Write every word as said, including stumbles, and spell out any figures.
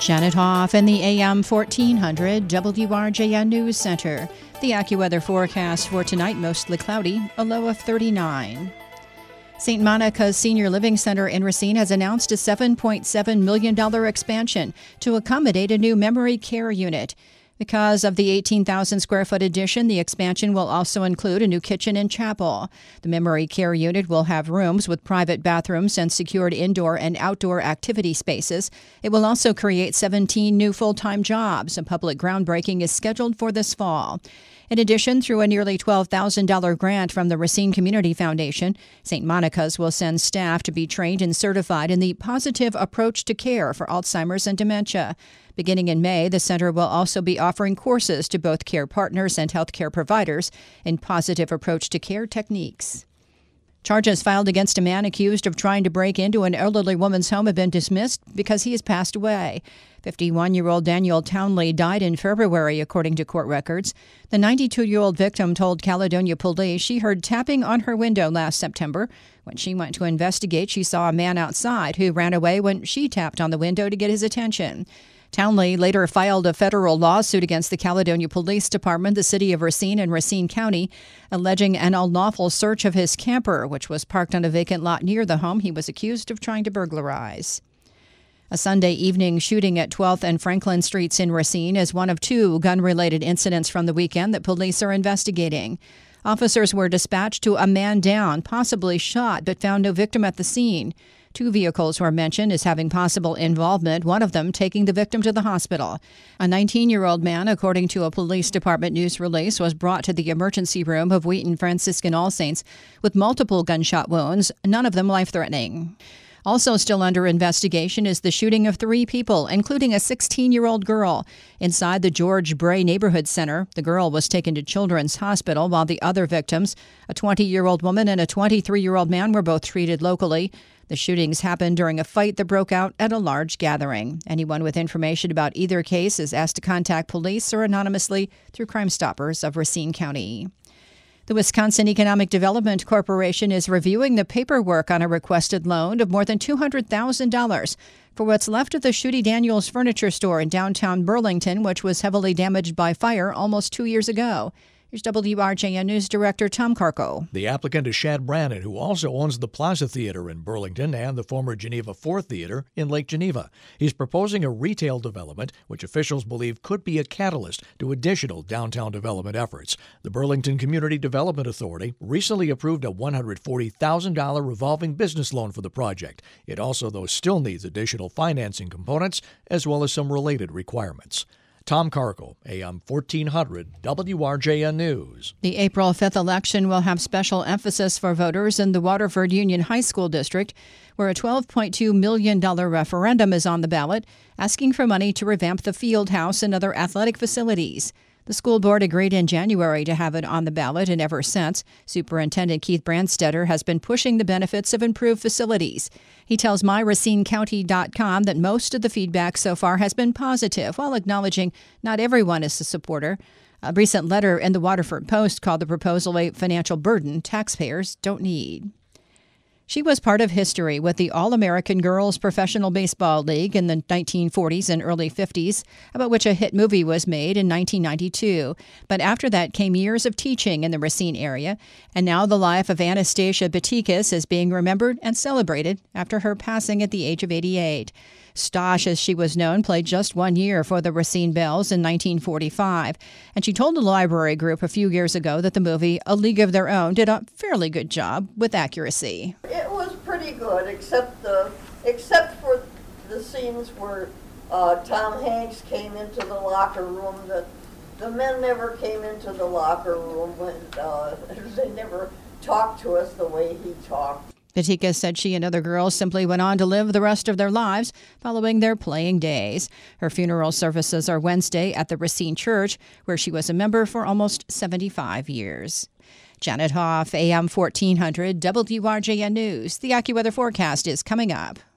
Janet Hoff in the A M fourteen hundred W R J N News Center. The AccuWeather forecast for tonight, mostly cloudy, a low of thirty-nine. Saint Monica's Senior Living Center in Racine has announced a seven point seven million dollars expansion to accommodate a new memory care unit. Because of the eighteen thousand square foot addition, the expansion will also include a new kitchen and chapel. The memory care unit will have rooms with private bathrooms and secured indoor and outdoor activity spaces. It will also create seventeen new full-time jobs. A public groundbreaking is scheduled for this fall. In addition, through a nearly twelve thousand dollars grant from the Racine Community Foundation, Saint Monica's will send staff to be trained and certified in the positive approach to care for Alzheimer's and dementia. Beginning in May, the center will also be offering courses to both care partners and healthcare providers in positive approach to care techniques. Charges filed against a man accused of trying to break into an elderly woman's home have been dismissed because he has passed away. fifty-one-year-old Daniel Townley died in February, according to court records. The ninety-two-year-old victim told Caledonia police she heard tapping on her window last September. When she went to investigate, she saw a man outside who ran away when she tapped on the window to get his attention. Townley later filed a federal lawsuit against the Caledonia Police Department, the city of Racine, and Racine County, alleging an unlawful search of his camper, which was parked on a vacant lot near the home he was accused of trying to burglarize. A Sunday evening shooting at twelfth and Franklin Streets in Racine is one of two gun-related incidents from the weekend that police are investigating. Officers were dispatched to a man down, possibly shot, but found no victim at the scene. Two vehicles were mentioned as having possible involvement, one of them taking the victim to the hospital. A nineteen-year-old man, according to a police department news release, was brought to the emergency room of Wheaton Franciscan All Saints with multiple gunshot wounds, none of them life-threatening. Also still under investigation is the shooting of three people, including a sixteen-year-old girl. Inside the George Bray Neighborhood Center, the girl was taken to Children's Hospital, while the other victims, a twenty-year-old woman and a twenty-three-year-old man, were both treated locally. The shootings happened during a fight that broke out at a large gathering. Anyone with information about either case is asked to contact police or anonymously through Crime Stoppers of Racine County. The Wisconsin Economic Development Corporation is reviewing the paperwork on a requested loan of more than two hundred thousand dollars for what's left of the Schutte Daniels furniture store in downtown Burlington, which was heavily damaged by fire almost two years ago. Here's W R J N News Director Tom Carco. The applicant is Shad Brannon, who also owns the Plaza Theater in Burlington and the former Geneva Fourth Theater in Lake Geneva. He's proposing a retail development, which officials believe could be a catalyst to additional downtown development efforts. The Burlington Community Development Authority recently approved a one hundred forty thousand dollars revolving business loan for the project. It also, though, still needs additional financing components as well as some related requirements. Tom Carco, A M fourteen hundred W R J N News. The April fifth election will have special emphasis for voters in the Waterford Union High School District, where a twelve point two million dollars referendum is on the ballot, asking for money to revamp the field house and other athletic facilities. The school board agreed in January to have it on the ballot, and ever since, Superintendent Keith Brandstetter has been pushing the benefits of improved facilities. He tells my racine county dot com that most of the feedback so far has been positive, while acknowledging not everyone is a supporter. A recent letter in the Waterford Post called the proposal a financial burden taxpayers don't need. She was part of history with the All-American Girls Professional Baseball League in the nineteen forties and early fifties, about which a hit movie was made in nineteen ninety-two. But after that came years of teaching in the Racine area, and now the life of Anastasia Batikas is being remembered and celebrated after her passing at the age of eighty-eight. Stosh, as she was known, played just one year for the Racine Bells in nineteen forty-five, and she told the library group a few years ago that the movie A League of Their Own did a fairly good job with accuracy. It was pretty good, except the except for the scenes where uh, Tom Hanks came into the locker room. The the men never came into the locker room when uh, they never talked to us the way he talked. Batikas said she and other girls simply went on to live the rest of their lives following their playing days. Her funeral services are Wednesday at the Racine Church, where she was a member for almost seventy-five years. Janet Hoff, A M fourteen hundred W R J N News. The AccuWeather forecast is coming up.